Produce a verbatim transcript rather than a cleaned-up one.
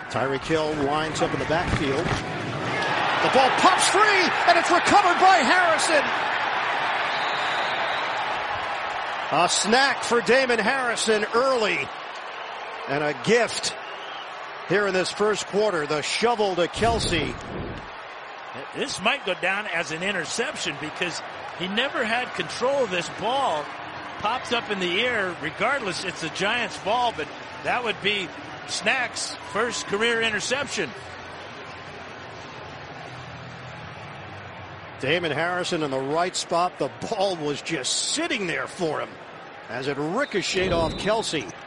Tyreek Hill winds up in the backfield. The ball pops free, and it's recovered by Harrison. A snack for Damon Harrison early, and a gift here in this first quarter. The shovel to Kelce. This might go down as an interception because he never had control of this ball. Pops up in the air. Regardless, it's a Giants ball, but that would be Snack's first career interception. Damon Harrison in the right spot. The ball was just sitting there for him as it ricocheted off Kelce.